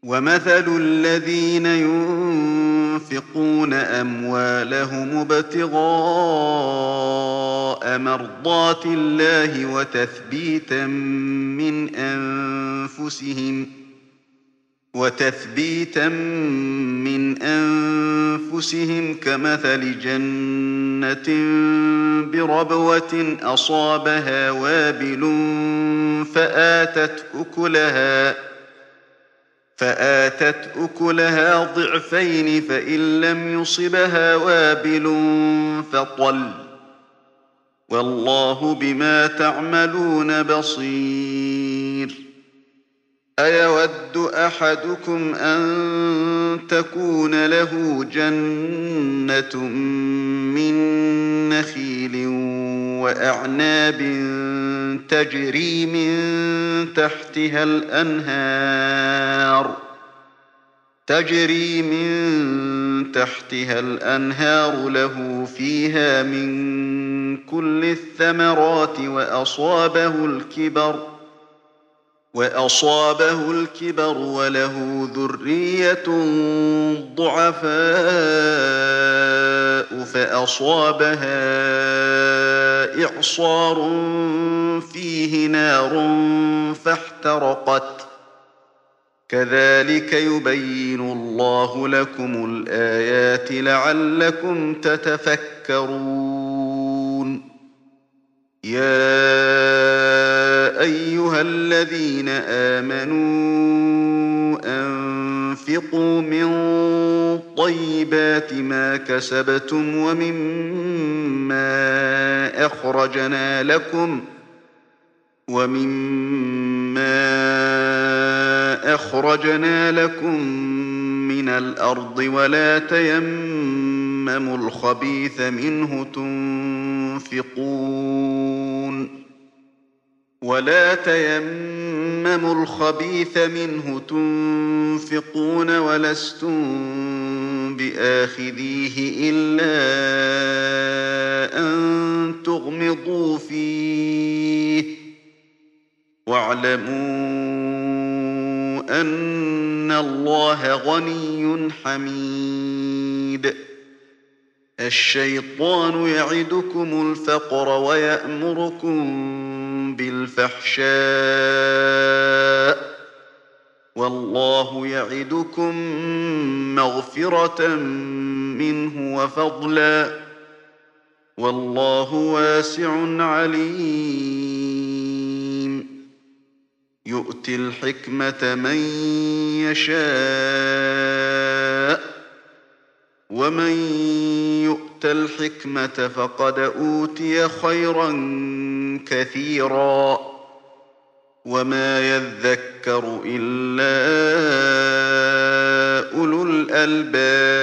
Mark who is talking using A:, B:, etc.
A: ومثل الذين ينفقون أموالهم ابتغاء مرضات الله وتثبيتا من أنفسهم كمثل جنة بربوة أصابها وابل فآتت أكلها ضعفين فإن لم يصبها وابل فطل والله بما تعملون بصير أيود أحدكم أن تكون له جنة من نخيل وأعناب تجري من تحتها الأنهار له فيها من كل الثمرات وأصابه الكبر وله ذرية ضعفاء فأصابها إعصار فيه نار فاحترقت كذلك يبين الله لكم الآيات لعلكم تتفكرون يا أيها الذين آمنوا أنفقوا من طيبات ما كسبتم ومما أخرجنا لكم من الأرض ولا تيمموا الخبيث منه تنفقون ولستم بآخذيه إلا أن تغمضوا فيه واعلموا أن الله غني حميد الشيطان يعدكم الفقر ويأمركم بالفحشاء والله يعدكم مغفرة منه وفضلا والله واسع عليم يؤتي الحكمة من يشاء ومن يؤت الحكمة فقد أوتي خيرا كثيرا وما يذكر إلا أولو الألباب